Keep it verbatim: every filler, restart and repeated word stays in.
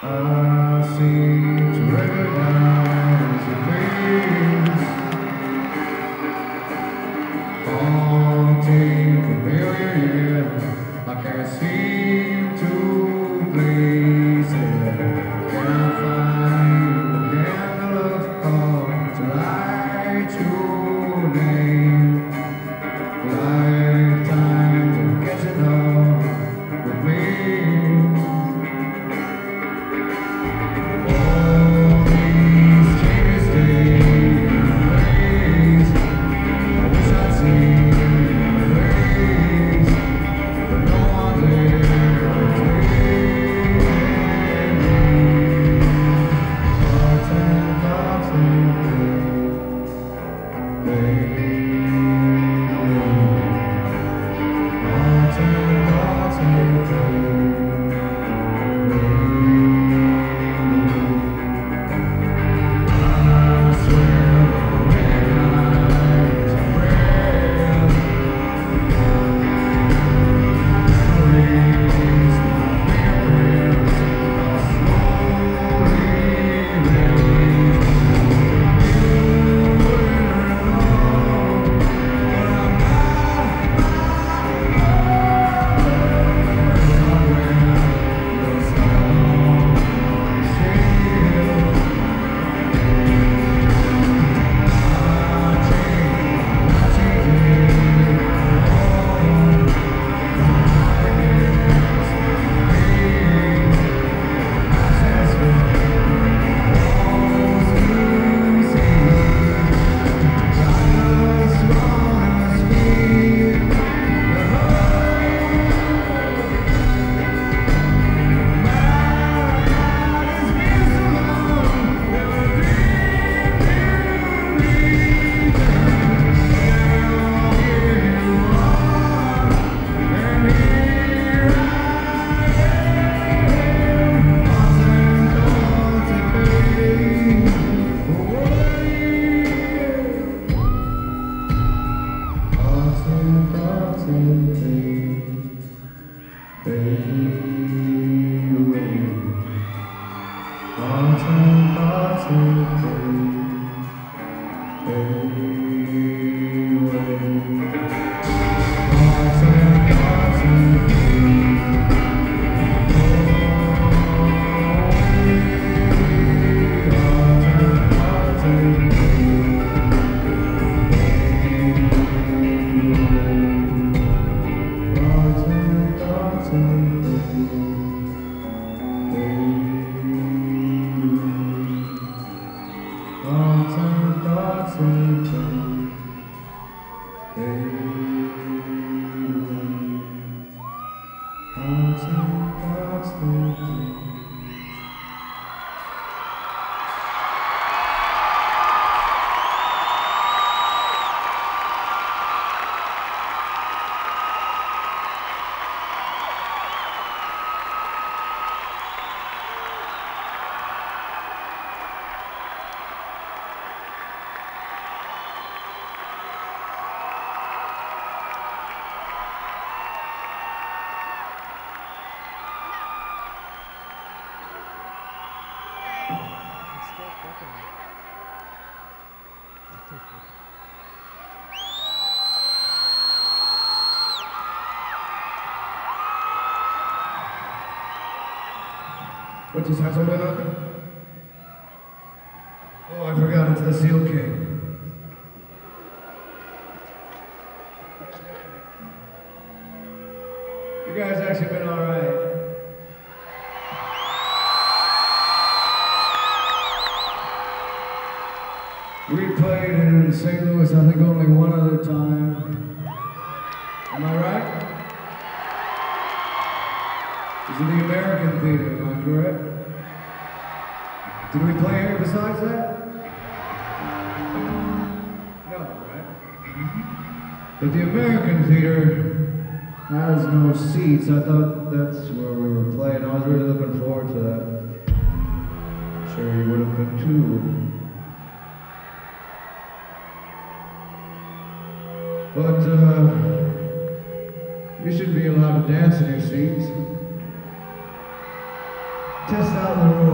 I seem to recognize your face, haunting, familiar, yet I can't seem to place it. Can I find a candle of thought to light your name? Lifetimes of catching up with me. All these changes take place. I wish I'd seen your face, but no one's ever taken me. Thoughts and thoughts and they fade away. Thoughts and thoughts and they I swear I recognize your breath. Memories, my fingerprints are slowly erased. You were wrong, but I'm not somewhere your song is still. I change, I change it all. What just happened up? Oh, I forgot it's the Seal King. You guys actually been alright. We played in Saint Louis, I think only one other time. Am I right? It was in the American Theater, am I correct? Did we play here besides that? No, right? But the American Theater has no seats. I thought that's where we were playing. I was really looking forward to that. I'm sure you would have been too. But uh, you should be allowed to dance in your seats. test out the rules.